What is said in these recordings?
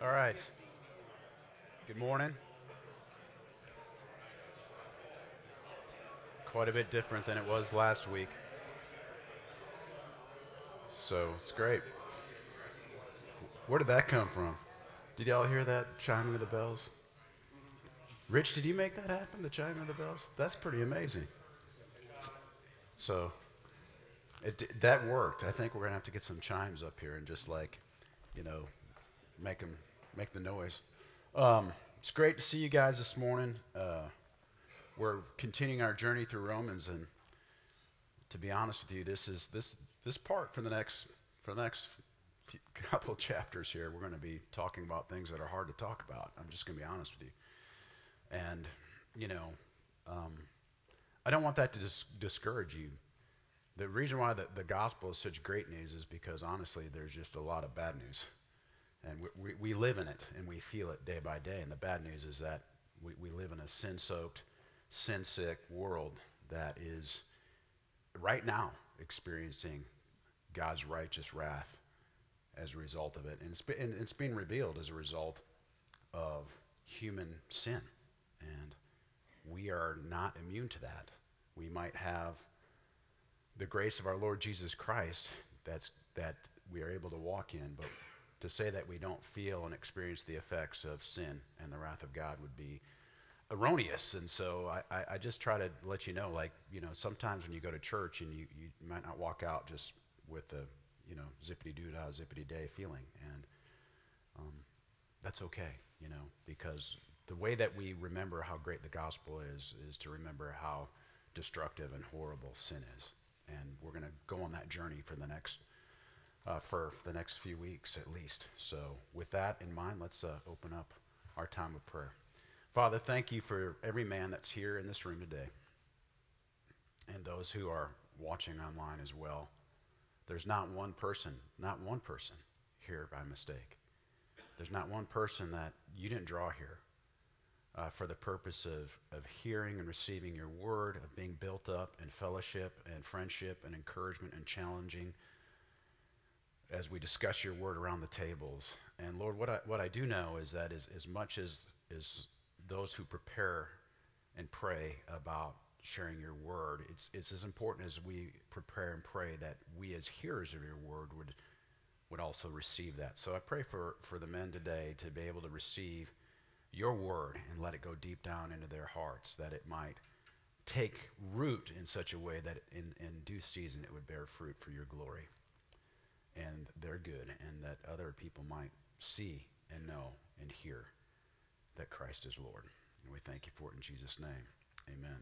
All right. Good morning. Quite a bit different than it was last week. So it's great. Where did that come from? Did y'all hear that chiming of the bells? Rich, did you make that happen, the chiming of the bells? That's pretty amazing. So that worked. I think we're going to have to get some chimes up here and just like, you know, make them make the noise. It's great to see you guys this morning. We're continuing our journey through Romans, and to be honest with you, this part for the next couple of chapters here. We're going to be talking about things that are hard to talk about. I'm just going to be honest with you, and you know, um, I don't want that to discourage you. The reason why the gospel is such great news is because honestly, there's just a lot of bad news, and we live in it and we feel it day by day. And the bad news is that we live in a sin-soaked, sin-sick world that is right now experiencing God's righteous wrath as a result of it. And it's being revealed as a result of human sin. And we are not immune to that. We might have the grace of our Lord Jesus Christ that we are able to walk in, but to say that we don't feel and experience the effects of sin and the wrath of God would be erroneous. And so I just try to let you know, like, sometimes when you go to church and you might not walk out just with the, zippity-doo-dah, zippity-day feeling. And that's okay, because the way that we remember how great the gospel is to remember how destructive and horrible sin is. And we're going to go on that journey for the next few weeks at least. So with that in mind, let's open up our time of prayer. Father, thank you for every man that's here in this room today and those who are watching online as well. There's not one person here by mistake. There's not one person that you didn't draw here for the purpose of hearing and receiving your word, of being built up in fellowship and friendship and encouragement and challenging as we discuss your word around the tables. And Lord, what I do know is that as much as those who prepare and pray about sharing your word, it's as important as we prepare and pray that we as hearers of your word would also receive that. So I pray for the men today to be able to receive your word and let it go deep down into their hearts, that it might take root in such a way that in due season it would bear fruit for your glory and their good, and that other people might see and know and hear that Christ is Lord. And we thank you for it in Jesus' name. Amen.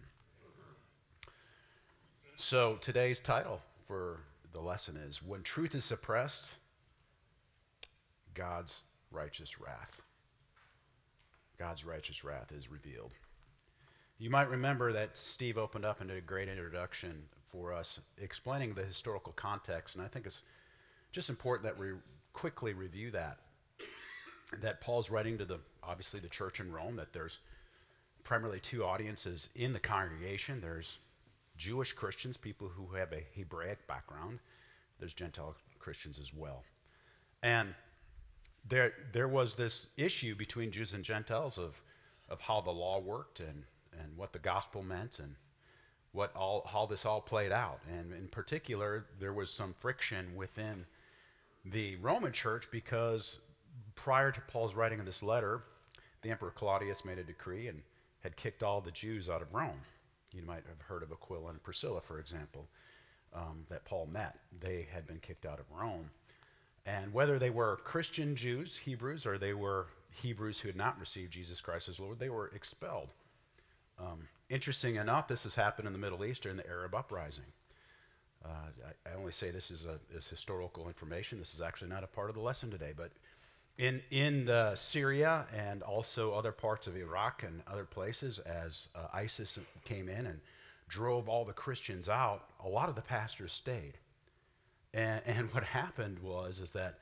So today's title for the lesson is When Truth is Suppressed, God's Righteous Wrath. God's righteous wrath is revealed. You might remember that Steve opened up and did a great introduction for us explaining the historical context, and I think it's just important that we quickly review that Paul's writing to obviously the church in Rome, that there's primarily two audiences in the congregation. There's Jewish Christians, people who have a Hebraic background. There's Gentile Christians as well. And there was this issue between Jews and Gentiles of how the law worked and what the gospel meant and how this all played out. And in particular, there was some friction within the Roman church because prior to Paul's writing of this letter, the Emperor Claudius made a decree and had kicked all the Jews out of Rome. You might have heard of Aquila and Priscilla, for example, that Paul met. They had been kicked out of Rome. And whether they were Christian Jews, Hebrews, or they were Hebrews who had not received Jesus Christ as Lord, they were expelled. Interesting enough, this has happened in the Middle East during the Arab uprising. I only say this is historical information. This is actually not a part of the lesson today, but in Syria and also other parts of Iraq and other places, as ISIS came in and drove all the Christians out, a lot of the pastors stayed. And what happened is that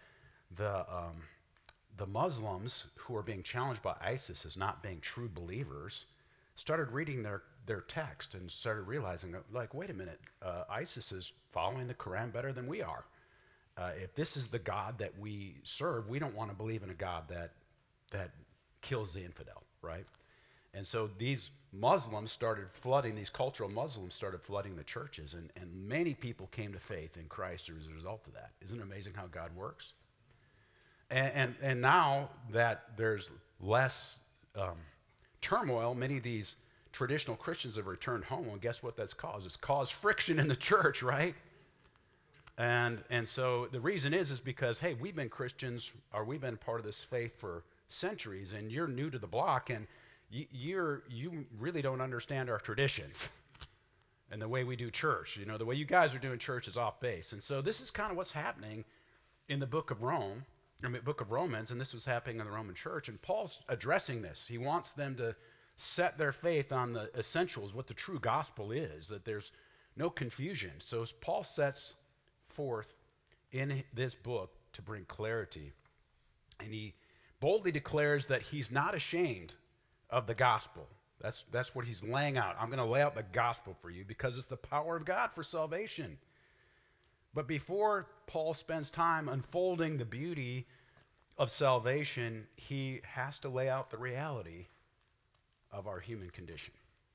the Muslims who were being challenged by ISIS as not being true believers started reading their text and started realizing, like, wait a minute, ISIS is following the Quran better than we are. If this is the God that we serve, we don't want to believe in a God that that kills the infidel, right? And so these Muslims started flooding, these cultural Muslims started flooding the churches, and many people came to faith in Christ as a result of that. Isn't it amazing how God works? And now that there's less turmoil, many of these traditional Christians have returned home, and guess what that's caused? It's caused friction in the church, right? And so the reason is because, hey, we've been Christians, or we've been part of this faith for centuries, and you're new to the block, and you really don't understand our traditions and the way we do church. You know, the way you guys are doing church is off base. And so this is kind of what's happening in the book of Romans, and this was happening in the Roman church, and Paul's addressing this. He wants them to set their faith on the essentials, what the true gospel is, that there's no confusion. So Paul sets forth in this book to bring clarity, and he boldly declares that he's not ashamed of the gospel. That's what he's laying out. I'm going to lay out the gospel for you because it's the power of God for salvation. But before Paul spends time unfolding the beauty of salvation, he has to lay out the reality of our human condition.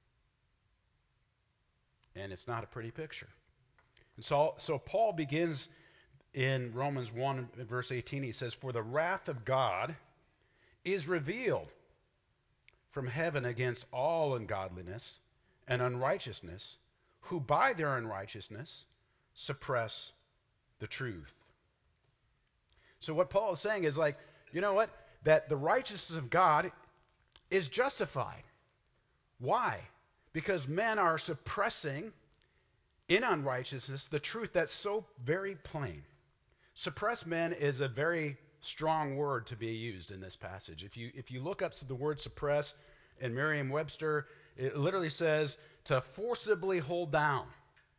And it's not a pretty picture. And so Paul begins in Romans 1, verse 18. He says, "For the wrath of God is revealed from heaven against all ungodliness and unrighteousness, who by their unrighteousness suppress the truth." So what Paul is saying is like, you know what? That the righteousness of God is justified. Why? Because men are suppressing in unrighteousness the truth that's so very plain. Suppress men is a very strong word to be used in this passage. If you look up the word suppress in Merriam-Webster, it literally says to forcibly hold down.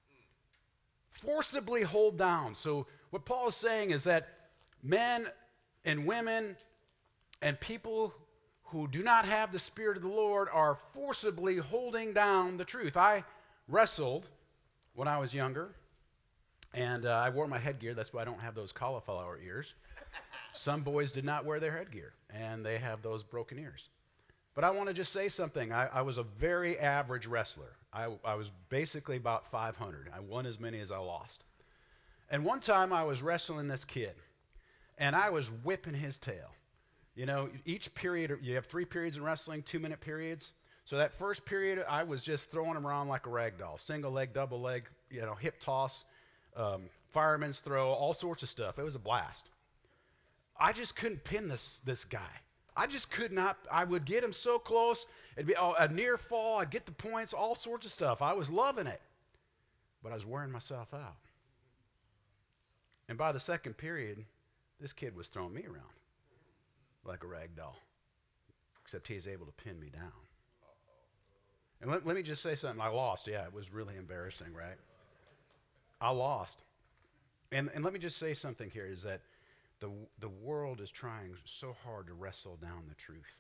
Forcibly hold down. So what Paul is saying is that men and women and people who do not have the Spirit of the Lord are forcibly holding down the truth. I wrestled when I was younger, and I wore my headgear. That's why I don't have those cauliflower ears. Some boys did not wear their headgear, and they have those broken ears. But I want to just say something. I was a very average wrestler. I was basically about 500. I won as many as I lost. And one time I was wrestling this kid, and I was whipping his tail. You know, each period, you have 3 periods in wrestling, 2-minute periods. So that first period, I was just throwing him around like a rag doll. Single leg, double leg, hip toss, fireman's throw, all sorts of stuff. It was a blast. I just couldn't pin this guy. I just could not. I would get him so close. It'd be a near fall. I'd get the points, all sorts of stuff. I was loving it. But I was wearing myself out. And by the second period, this kid was throwing me around like a rag doll. Except he was able to pin me down. And let me just say something. I lost. Yeah, it was really embarrassing, right? I lost. And let me just say something here is that the world is trying so hard to wrestle down the truth.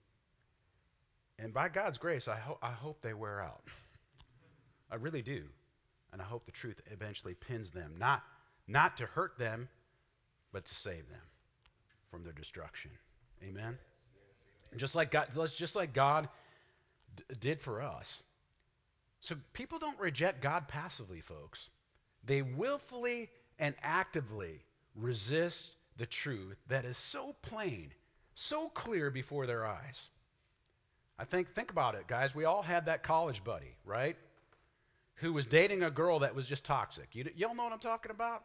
And by God's grace, I hope they wear out. I really do. And I hope the truth eventually pins them, not to hurt them, but to save them from their destruction. Amen? Just like God did for us. So people don't reject God passively, folks. They willfully and actively resist the truth that is so plain, so clear before their eyes. Think about it, guys. We all had that college buddy, right? Who was dating a girl that was just toxic. Y'all know what I'm talking about?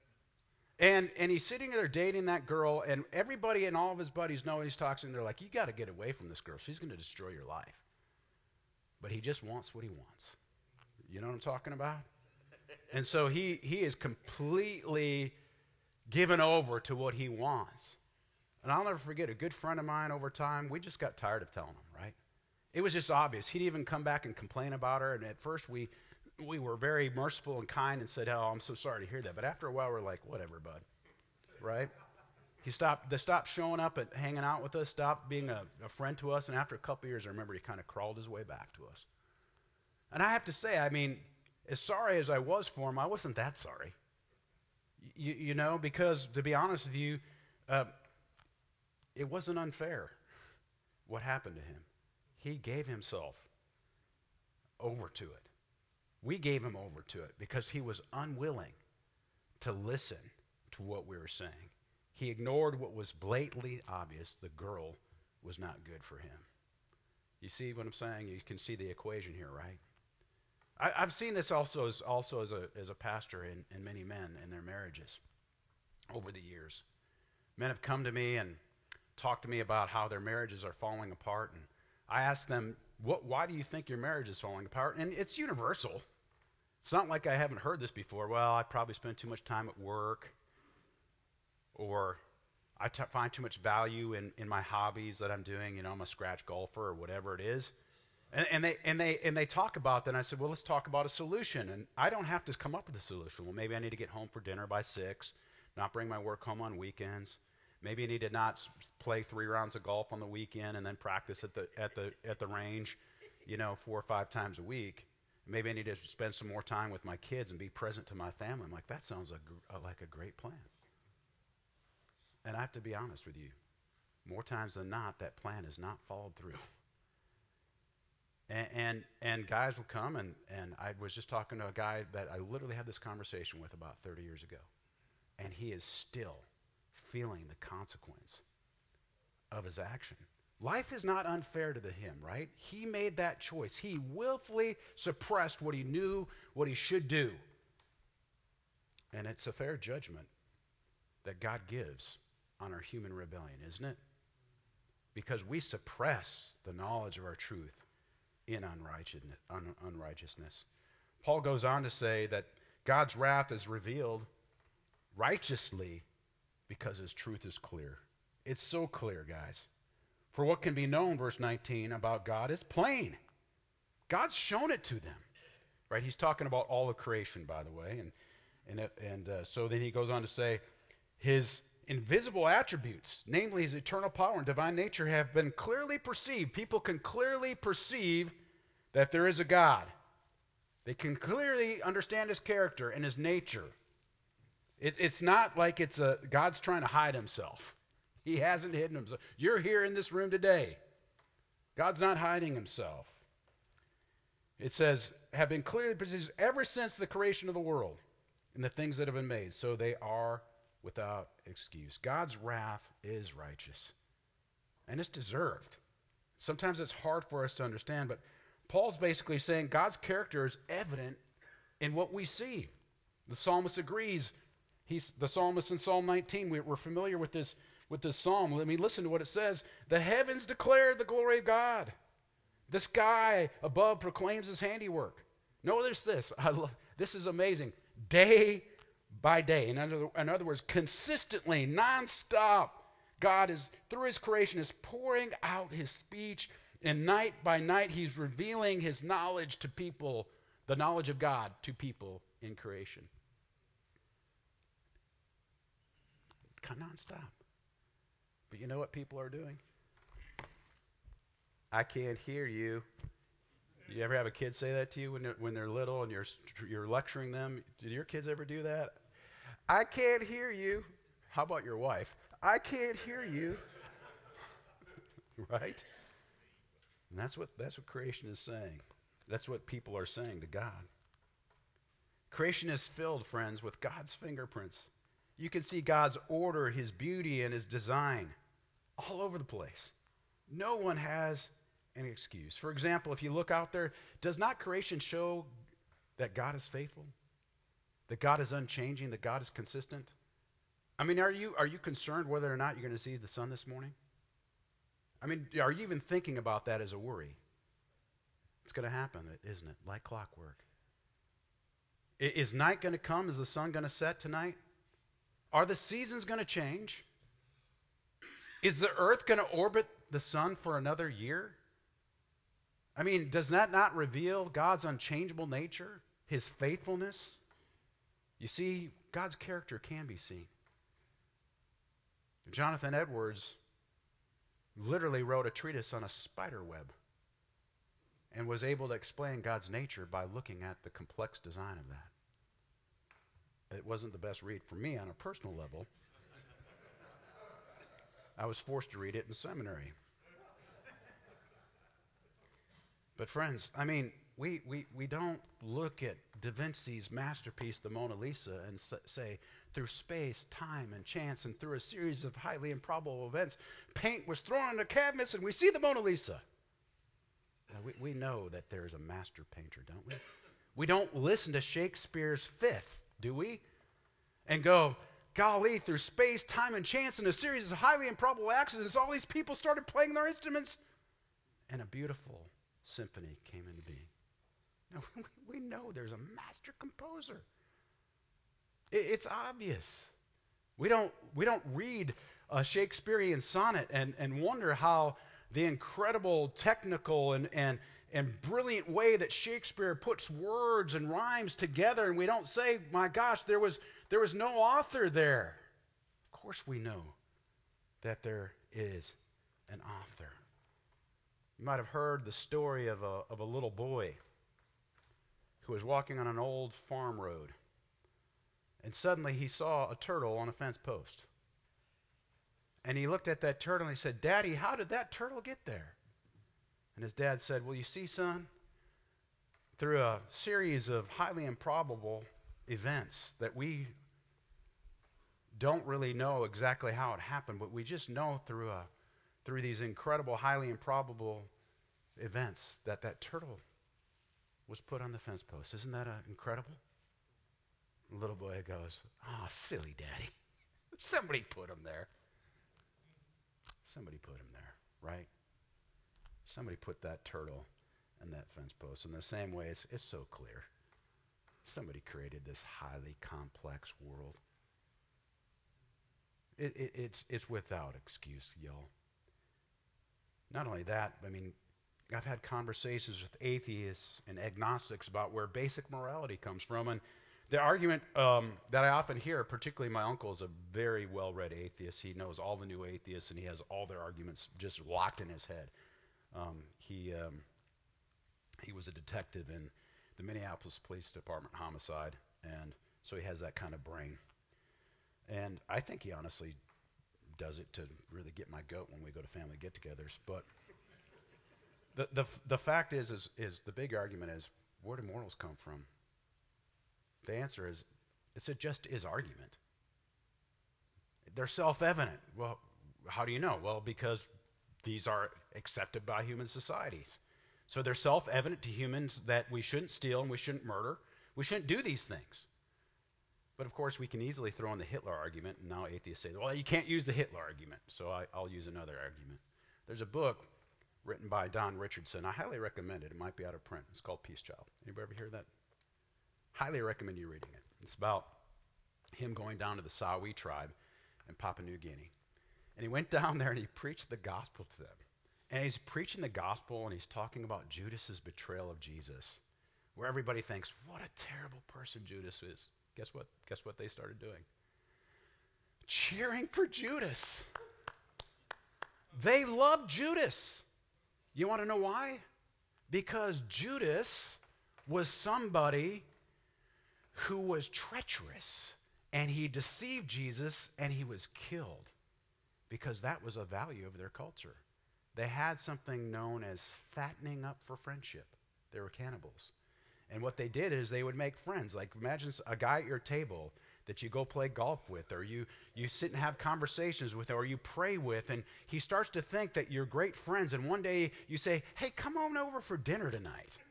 And he's sitting there dating that girl, and everybody and all of his buddies know he's toxic, and they're like, you got to get away from this girl. She's going to destroy your life. But he just wants what he wants. You know what I'm talking about? And so he is completely given over to what he wants. And I'll never forget, a good friend of mine over time, we just got tired of telling him, right? It was just obvious. He'd even come back and complain about her, and at first we were very merciful and kind and said, oh, I'm so sorry to hear that. But after a while, we're like, whatever, bud, right? They stopped showing up and hanging out with us, stopped being a friend to us, and after a couple years, I remember he kind of crawled his way back to us. And I have to say, I mean, as sorry as I was for him, I wasn't that sorry. You know, because to be honest with you, It wasn't unfair what happened to him. He gave himself over to it. We gave him over to it because he was unwilling to listen to what we were saying. He ignored what was blatantly obvious. The girl was not good for him. You see what I'm saying? You can see the equation here, right? I've seen this also as a pastor in many men in their marriages over the years. Men have come to me and talked to me about how their marriages are falling apart, and I ask them, why do you think your marriage is falling apart? And it's universal. It's not like I haven't heard this before. Well, I probably spend too much time at work, or I find too much value in my hobbies that I'm doing. You know, I'm a scratch golfer or whatever it is. And they talk about that, and I said, well, let's talk about a solution. And I don't have to come up with a solution. Well, maybe I need to get home for dinner by 6, not bring my work home on weekends. Maybe I need to not play 3 rounds of golf on the weekend and then practice at the range, 4 or 5 times a week. Maybe I need to spend some more time with my kids and be present to my family. I'm like, that sounds like a great plan. And I have to be honest with you. More times than not, that plan is not followed through. And guys will come, and I was just talking to a guy that I literally had this conversation with about 30 years ago. And he is still feeling the consequence of his action. Life is not unfair to him, right? He made that choice. He willfully suppressed what he knew, what he should do. And it's a fair judgment that God gives on our human rebellion, isn't it? Because we suppress the knowledge of our truth in unrighteousness. Paul goes on to say that God's wrath is revealed righteously because his truth is clear. It's so clear, guys. For what can be known, verse 19, about God is plain. God's shown it to them. Right? He's talking about all of creation, by the way. So then he goes on to say, his invisible attributes, namely his eternal power and divine nature, have been clearly perceived. People can clearly perceive that there is a God. They can clearly understand his character and his nature. It's not like God's trying to hide himself. He hasn't hidden himself. You're here in this room today. God's not hiding himself. It says, have been clearly perceived ever since the creation of the world and the things that have been made. So they are without excuse. God's wrath is righteous, and it's deserved. Sometimes it's hard for us to understand, but Paul's basically saying God's character is evident in what we see. The psalmist agrees. The psalmist in Psalm 19, we're familiar with this psalm. Let me listen to what it says. The heavens declare the glory of God. The sky above proclaims his handiwork. Notice this. This is amazing. Day by day. In other words, consistently, nonstop, God is, through his creation, is pouring out his speech. And night by night, he's revealing his knowledge to people, the knowledge of God to people in creation. Nonstop. But you know what people are doing? I can't hear you. You ever have a kid say that to you when they're little and you're lecturing them? Did your kids ever do that? I can't hear you. How about your wife? I can't hear you. Right? And that's what creation is saying. That's what people are saying to God. Creation is filled, friends, with God's fingerprints. You can see God's order, his beauty, and his design all over the place. No one has an excuse. For example, if you look out there, does not creation show that God is faithful? That God is unchanging? That God is consistent? I mean, are you concerned whether or not you're going to see the sun this morning? I mean, are you even thinking about that as a worry? It's going to happen, isn't it? Like clockwork. Is night going to come? Is the sun going to set tonight? Are the seasons going to change? Is the earth going to orbit the sun for another year? I mean, does that not reveal God's unchangeable nature, his faithfulness? You see, God's character can be seen. Jonathan Edwards literally wrote a treatise on a spider web and was able to explain God's nature by looking at the complex design of that. It wasn't the best read for me on a personal level. I was forced to read it in seminary. But friends, I mean, we don't look at Da Vinci's masterpiece, the Mona Lisa, and say, through space, time, and chance, and through a series of highly improbable events, paint was thrown into cabinets and we see the Mona Lisa. Now, we know that there is a master painter, don't we? We don't listen to Shakespeare's Fifth, do we? And go, golly, through space, time, and chance, and a series of highly improbable accidents, all these people started playing their instruments, and a beautiful symphony came into being. Now, we know there's a master composer. It's obvious. We don't read a Shakespearean sonnet and wonder how the incredible technical and brilliant way that Shakespeare puts words and rhymes together, and we don't say, my gosh, there was no author there. Of course we know that there is an author. You might have heard the story of a little boy who was walking on an old farm road, and suddenly he saw a turtle on a fence post. And he looked at that turtle and he said, Daddy, how did that turtle get there? And his dad said, well, you see, son, through a series of highly improbable events that we don't really know exactly how it happened, but we just know through these incredible, highly improbable events that turtle was put on the fence post. Isn't that incredible? The little boy goes, oh, silly Daddy. Somebody put him there. Somebody put him there, right? Somebody put that turtle in that fence post. In the same way, it's so clear. Somebody created this highly complex world. It's without excuse, y'all. Not only that, I mean, I've had conversations with atheists and agnostics about where basic morality comes from, and the argument that I often hear, particularly my uncle is a very well-read atheist. He knows all the new atheists, and he has all their arguments just locked in his head. He was a detective in the Minneapolis Police Department homicide, and so he has that kind of brain. And I think he honestly does it to really get my goat when we go to family get-togethers. But the fact is the big argument is, where do morals come from? The answer is, it's just his argument. They're self-evident. Well, how do you know? Well, because these are accepted by human societies. So they're self-evident to humans that we shouldn't steal and we shouldn't murder. We shouldn't do these things. But of course, we can easily throw in the Hitler argument, and now atheists say, well, you can't use the Hitler argument, so I'll use another argument. There's a book written by Don Richardson. I highly recommend it. It might be out of print. It's called Peace Child. Anybody ever hear that? Highly recommend you reading it. It's about him going down to the Sawi tribe in Papua New Guinea. And he went down there and he preached the gospel to them. And he's preaching the gospel and he's talking about Judas's betrayal of Jesus, where everybody thinks, what a terrible person Judas is. Guess what? Guess what they started doing? Cheering for Judas. They loved Judas. You want to know why? Because Judas was somebody who was treacherous, and he deceived Jesus, and he was killed because that was a value of their culture. They had something known as fattening up for friendship. They were cannibals. And what they did is they would make friends. Like, imagine a guy at your table that you go play golf with, or you sit and have conversations with, or you pray with, and he starts to think that you're great friends, and one day you say, hey, come on over for dinner tonight.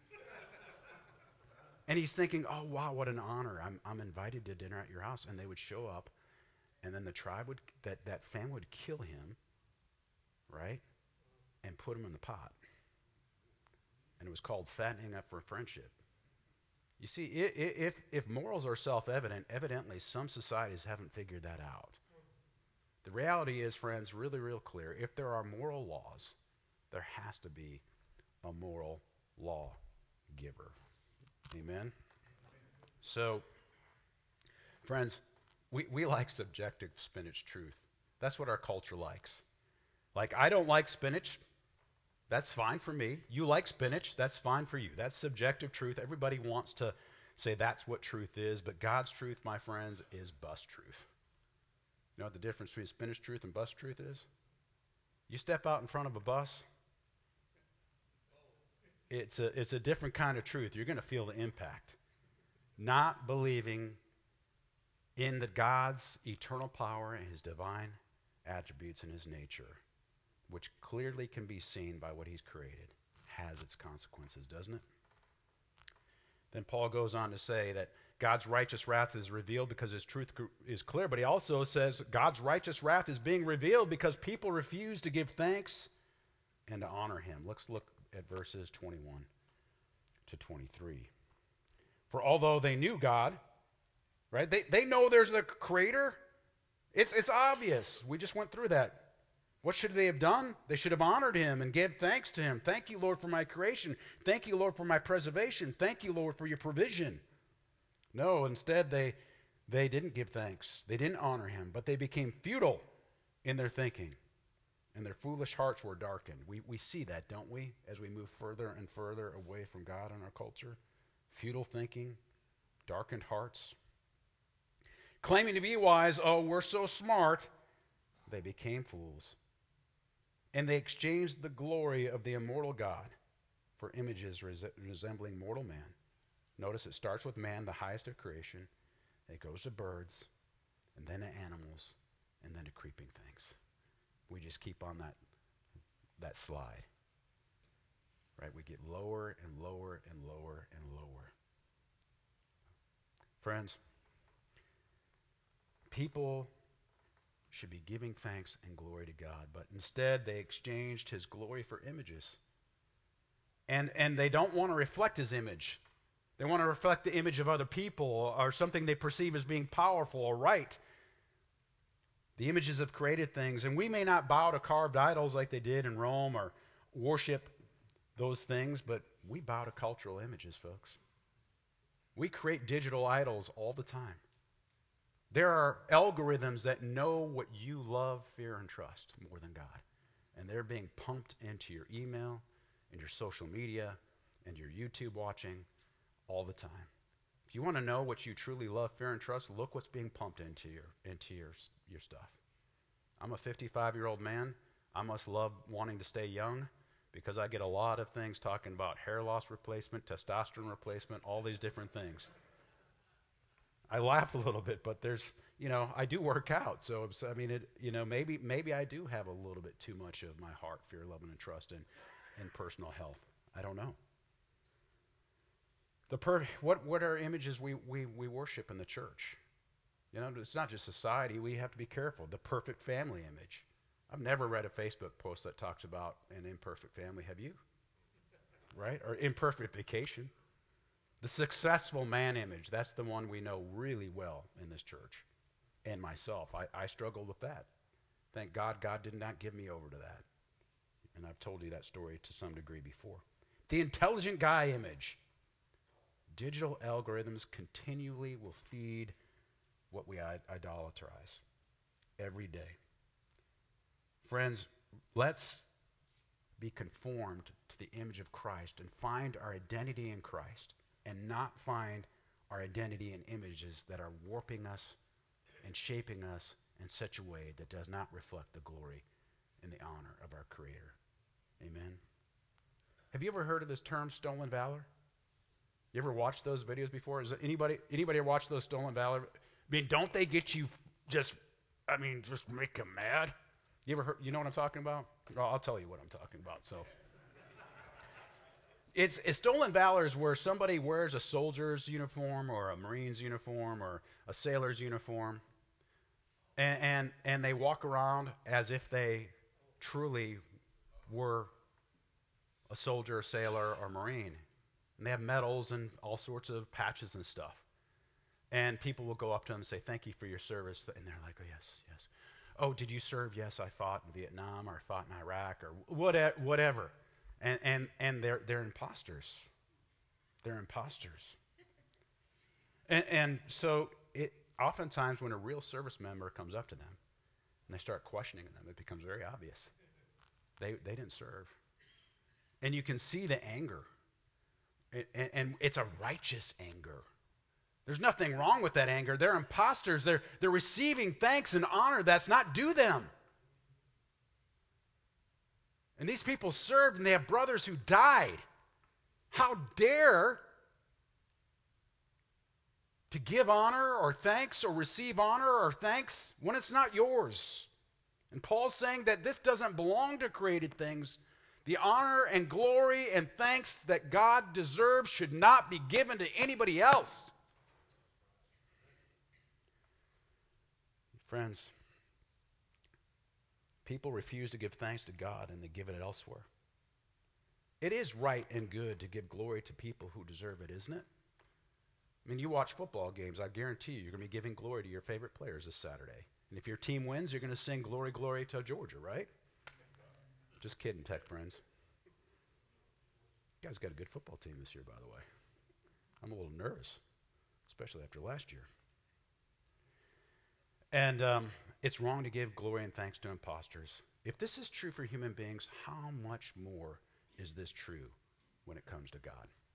And he's thinking, oh, wow, what an honor. I'm invited to dinner at your house. And they would show up, and then the tribe that family would kill him, right, and put him in the pot. And it was called fattening up for friendship. You see, if morals are self-evident, evidently some societies haven't figured that out. The reality is, friends, really, real clear. If there are moral laws, there has to be a moral law giver. Amen? So, friends, we like subjective spinach truth. That's what our culture likes. Like, I don't like spinach. That's fine for me. You like spinach. That's fine for you. That's subjective truth. Everybody wants to say that's what truth is, but God's truth, my friends, is bus truth. You know what the difference between spinach truth and bus truth is? You step out in front of a bus, it's a different kind of truth. You're going to feel the impact. Not believing in the God's eternal power and his divine attributes and his nature, which clearly can be seen by what he's created, has its consequences, doesn't it? Then Paul goes on to say that God's righteous wrath is revealed because his truth is clear, but he also says God's righteous wrath is being revealed because people refuse to give thanks and to honor him. Let's look at verses 21 to 23. For although they knew God, right? They know there's a creator. It's obvious. We just went through that. What should they have done? They should have honored him and gave thanks to him. Thank you, Lord, for my creation. Thank you, Lord, for my preservation. Thank you, Lord, for your provision. No, instead they didn't give thanks. They didn't honor him, but they became futile in their thinking, and their foolish hearts were darkened. We see that, don't we, as we move further and further away from God in our culture? Futile thinking, darkened hearts. Claiming to be wise, oh, we're so smart, they became fools. And they exchanged the glory of the immortal God for images resembling mortal man. Notice it starts with man, the highest of creation. It goes to birds, and then to animals, and then to creeping things. We just keep on that slide. Right? We get lower and lower and lower and lower. Friends, people should be giving thanks and glory to God, but instead they exchanged his glory for images. And they don't want to reflect his image. They want to reflect the image of other people or something they perceive as being powerful or right. The images of created things. And we may not bow to carved idols like they did in Rome or worship those things, but we bow to cultural images, folks. We create digital idols all the time. There are algorithms that know what you love, fear, and trust more than God. And they're being pumped into your email, and your social media, and your YouTube watching all the time. If you want to know what you truly love, fear, and trust, look what's being pumped into your stuff. I'm a 55-year-old man. I must love wanting to stay young because I get a lot of things talking about hair loss replacement, testosterone replacement, all these different things. I laugh a little bit, but there's, I do work out. So, I mean, maybe I do have a little bit too much of my heart, fear, love, and trust in personal health. I don't know. What are images we worship in the church? It's not just society. We have to be careful. The perfect family image. I've never read a Facebook post that talks about an imperfect family. Have you? Right? Or imperfect vacation. The successful man image, that's the one we know really well in this church. And myself, I struggled with that. Thank God, God did not give me over to that. And I've told you that story to some degree before. The intelligent guy image. Digital algorithms continually will feed what we idolatrize every day. Friends, let's be conformed to the image of Christ and find our identity in Christ, and not find our identity in images that are warping us and shaping us in such a way that does not reflect the glory and the honor of our Creator. Amen. Have you ever heard of this term, stolen valor? You ever watched those videos before? Is anybody ever watched those stolen valor? I mean, don't they get you just make you mad? You ever heard, you know what I'm talking about? Well, I'll tell you what I'm talking about. So, It's stolen valor is where somebody wears a soldier's uniform or a Marine's uniform or a sailor's uniform, and they walk around as if they truly were a soldier, a sailor, or Marine. And they have medals and all sorts of patches and stuff. And people will go up to them and say, "Thank you for your service." And they're like, "Oh, yes, yes." "Oh, did you serve?" "Yes, I fought in Vietnam, or I fought in Iraq," or whatever. And they're imposters. They're imposters. And so oftentimes when a real service member comes up to them and they start questioning them, it becomes very obvious. They didn't serve. And you can see the anger. And it's a righteous anger. There's nothing wrong with that anger. They're imposters. They're receiving thanks and honor that's not due them. And these people served, and they have brothers who died. How dare to give honor or thanks or receive honor or thanks when it's not yours? And Paul's saying that this doesn't belong to created things. The honor and glory and thanks that God deserves should not be given to anybody else. Friends, people refuse to give thanks to God and they give it elsewhere. It is right and good to give glory to people who deserve it, isn't it? I mean, you watch football games, I guarantee you're going to be giving glory to your favorite players this Saturday. And if your team wins, you're going to sing glory, glory to Georgia, right? Just kidding, Tech friends. You guys got a good football team this year, by the way. I'm a little nervous, especially after last year. And it's wrong to give glory and thanks to imposters. If this is true for human beings, how much more is this true when it comes to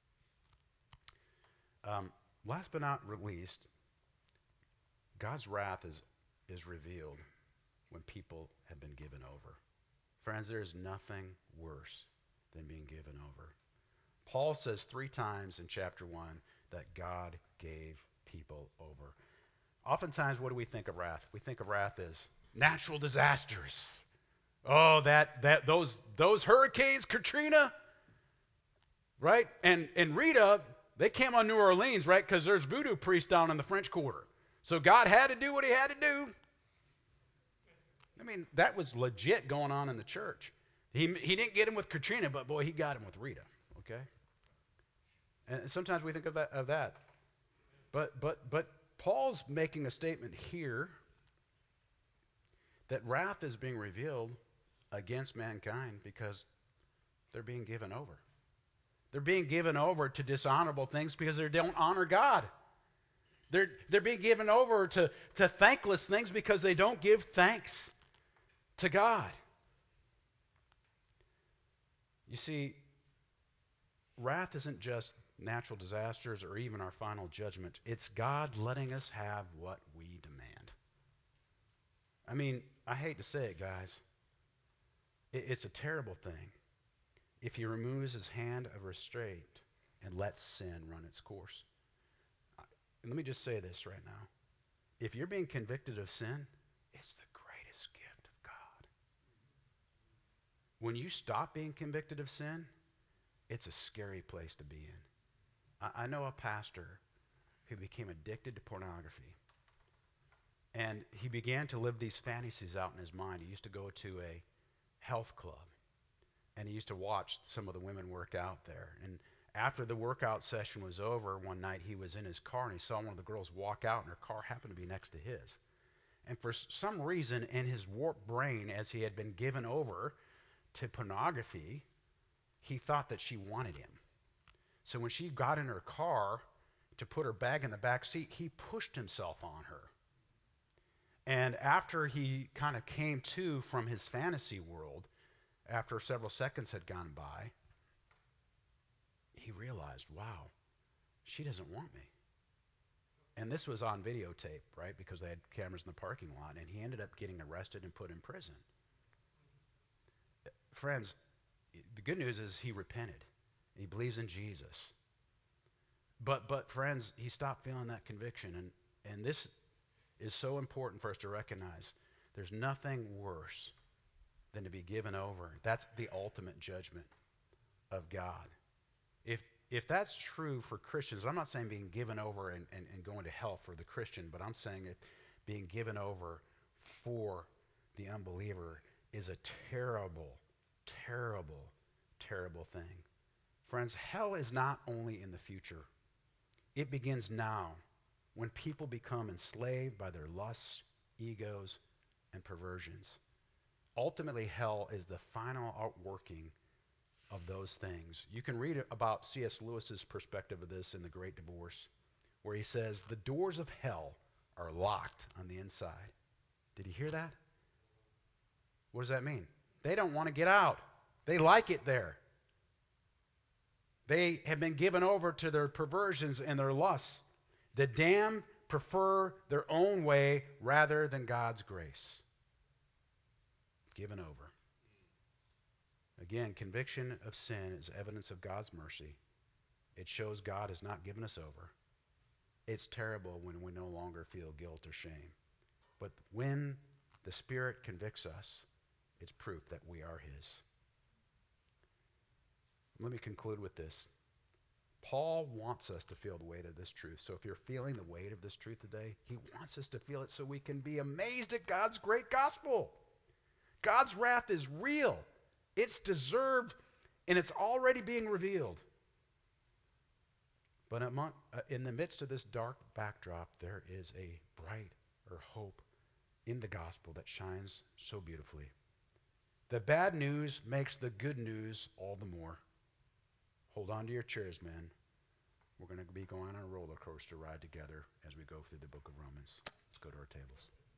God? Last but not least, God's wrath is revealed when people have been given over. Friends, there is nothing worse than being given over. Paul says 3 times in chapter 1 that God gave people over. Oftentimes, what do we think of wrath? We think of wrath as natural disasters. Oh, those hurricanes, Katrina, right? And Rita, they came on New Orleans, right? Because there's voodoo priests down in the French Quarter. So God had to do what he had to do. I mean, that was legit going on in the church. He didn't get him with Katrina, but boy, he got him with Rita, okay? And sometimes we think of that. But Paul's making a statement here that wrath is being revealed against mankind because they're being given over. They're being given over to dishonorable things because they don't honor God. They're being given over to thankless things because they don't give thanks to God. You see, wrath isn't just natural disasters or even our final judgment. It's God letting us have what we demand. I mean, I hate to say it, guys. It's a terrible thing if he removes his hand of restraint and lets sin run its course. And let me just say this right now. If you're being convicted of sin, it's the greatest gift of God. When you stop being convicted of sin, it's a scary place to be in. I know a pastor who became addicted to pornography. And he began to live these fantasies out in his mind. He used to go to a health club. And he used to watch some of the women work out there. And after the workout session was over, one night he was in his car and he saw one of the girls walk out and her car happened to be next to his. And for some reason in his warped brain, as he had been given over to pornography, he thought that she wanted him. So when she got in her car to put her bag in the back seat, he pushed himself on her. And after he kind of came to from his fantasy world, after several seconds had gone by, he realized, wow, she doesn't want me. And this was on videotape, right? Because they had cameras in the parking lot. And he ended up getting arrested and put in prison. Friends, the good news is he repented. He believes in Jesus. But friends, he stopped feeling that conviction. And this is so important for us to recognize. There's nothing worse than to be given over. That's the ultimate judgment of God. If that's true for Christians, I'm not saying being given over and going to hell for the Christian, but I'm saying that being given over for the unbeliever is a terrible, terrible, terrible thing. Friends, hell is not only in the future. It begins now when people become enslaved by their lusts, egos, and perversions. Ultimately, hell is the final outworking of those things. You can read about C.S. Lewis's perspective of this in The Great Divorce, where he says, the doors of hell are locked on the inside. Did you hear that? What does that mean? They don't want to get out. They like it there. They have been given over to their perversions and their lusts. The damned prefer their own way rather than God's grace. Given over. Again, conviction of sin is evidence of God's mercy. It shows God has not given us over. It's terrible when we no longer feel guilt or shame. But when the Spirit convicts us, it's proof that we are His. Let me conclude with this. Paul wants us to feel the weight of this truth. So if you're feeling the weight of this truth today, he wants us to feel it so we can be amazed at God's great gospel. God's wrath is real. It's deserved, and it's already being revealed. But in the midst of this dark backdrop, there is a brighter hope in the gospel that shines so beautifully. The bad news makes the good news all the more. Hold on to your chairs, men. We're going to be going on a roller coaster ride together as we go through the book of Romans. Let's go to our tables.